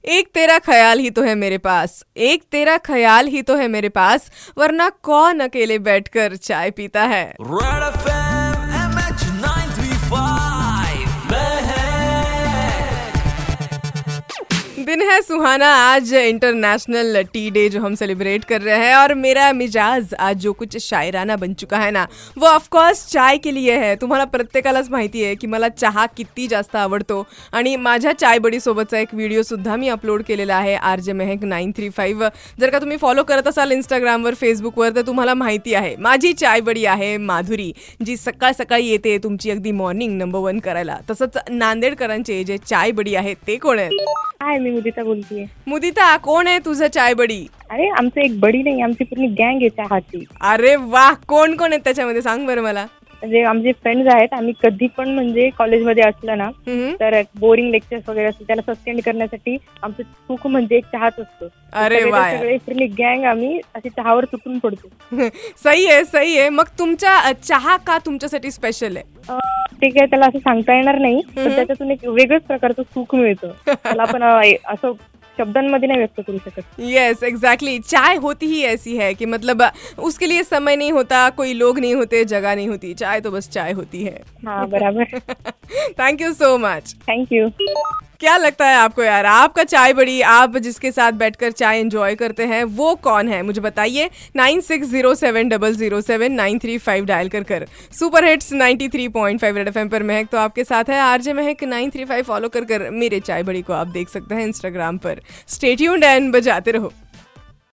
एक तेरा ख्याल ही तो है मेरे पास, एक तेरा ख्याल ही तो है मेरे पास, वरना कौन अकेले बैठकर चाय पीता है। रेड एफएम MH 935 में है। दिन है सुहाना, आज इंटरनेशनल टी डे जो हम सेलिब्रेट कर रहे हैं, और मेरा मिजाज आज जो कुछ शायराना बन चुका है ना, वो ऑफकोर्स चाय के लिए है। तुम्हाला प्रत्येकालाच माहिती आहे की मला चहा किती जास्त आवडतो, आणि माझ्या चाय बडी सोबतचा एक व्हिडिओ सुद्धा मी अपलोड केलेला आहे RJ Mehak 935। जर का तुम्ही फॉलो करत असाल इंस्टाग्रामवर, फेसबुकवर, तर तुम्हाला माहिती आहे माझी चाय बडी आहे माधुरी, जी सकाळ सकाळी येते तुमची अगदी मॉर्निंग नंबर 1 करायला। तसंच नांदेडकरांचे जे चाय बडी आहेत ते कोण आहेत? हाय, मी मुदिता बोलतीये। मुदिता, कोण आहे तुझं चाय बडी? अरे आमचं एक बडी नाही, आमची पूर्ण गँग आहे चहाची। अरे वाह, कोण कोण आहेत त्याच्यामध्ये, सांग बरं मला। म्हणजे आमचे फ्रेंड्स आहेत, आम्ही कधी पण म्हणजे कॉलेजमध्ये असलं ना तर बोरिंग लेक्चर्स वगैरे असते त्याला सस्टेंड करण्यासाठी आमचं सुख म्हणजे एक चहाच असतो। अरे वा, सगळे पूर्ण गँग आम्ही अशी चहावर तुटून पडतो। सही आहे, सही आहे। मग तुमचा चहा का तुमच्यासाठी स्पेशल आहे? ते काय त्याला असं सांगता येणार नाही, पण त्याच्यातून एक वेगळंच प्रकारचं सुख मिळतं। त्याला आपण असं शब्दांमध्ये नहीं व्यक्त करू सकत। Yes, exactly. चाय होती ही ऐसी है कि मतलब उसके लिए समय नहीं होता, कोई लोग नहीं होते, जगह नहीं होती, चाय तो बस चाय होती है। हाँ, बराबर। Thank you so much. Thank you. क्या लगता है आपको यार, आपका चाय बड़ी, आप जिसके साथ बैठकर चाय एंजॉय करते हैं वो कौन है? मुझे बताइए। 9607007935 डायल कर सुपर हिट्स 93.5 रेड एफएम पर महक तो आपके साथ है। RJ Mehak 935 फॉलो कर मेरे चाय बड़ी को आप देख सकते हैं इंस्टाग्राम पर। स्टे ट्यून्ड एंड बजाते रहो।